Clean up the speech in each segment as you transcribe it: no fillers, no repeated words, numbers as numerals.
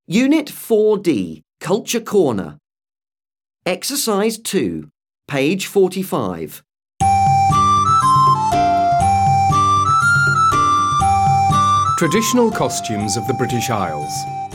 Unit 4D, Culture Corner. Exercise 2, page 45. Traditional costumes of the British Isles.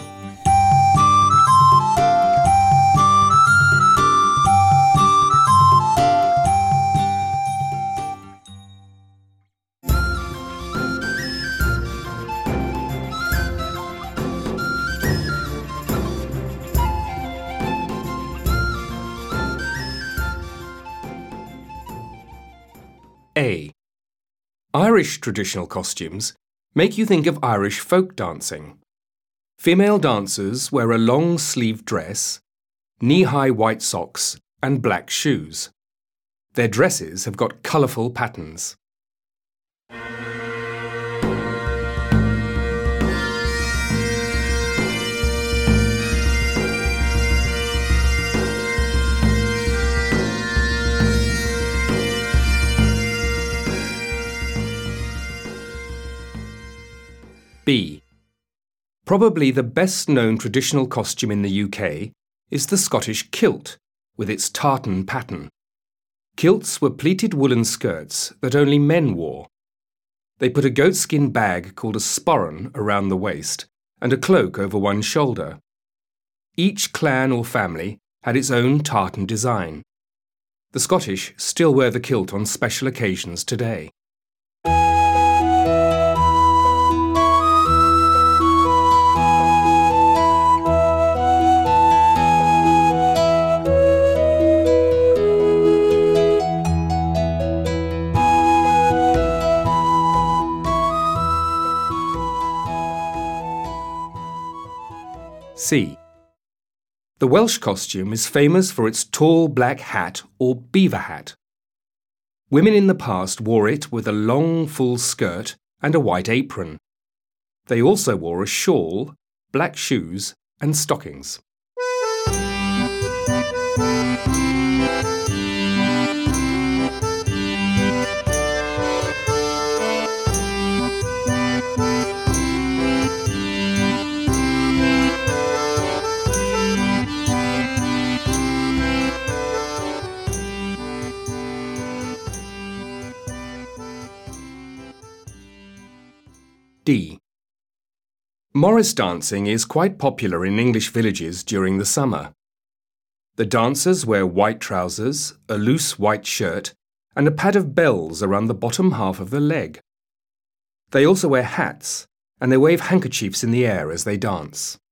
A. Irish traditional costumes make you think of Irish folk dancing. Female dancers wear a long-sleeved dress, knee-high white socks and black shoes. Their dresses have got colourful patterns. B. Probably the best-known traditional costume in the UK is the Scottish kilt, with its tartan pattern. Kilts were pleated woolen skirts that only men wore. They put a goatskin bag called a sporran around the waist and a cloak over one shoulder. Each clan or family had its own tartan design. The Scottish still wear the kilt on special occasions today. C. The Welsh costume is famous for its tall black hat or beaver hat. Women in the past wore it with a long full skirt and a white apron. They also wore a shawl, black shoes and stockings. D. Morris dancing is quite popular in English villages during the summer. The dancers wear white trousers, a loose white shirt, and a pad of bells around the bottom half of the leg. They also wear hats, and they wave handkerchiefs in the air as they dance.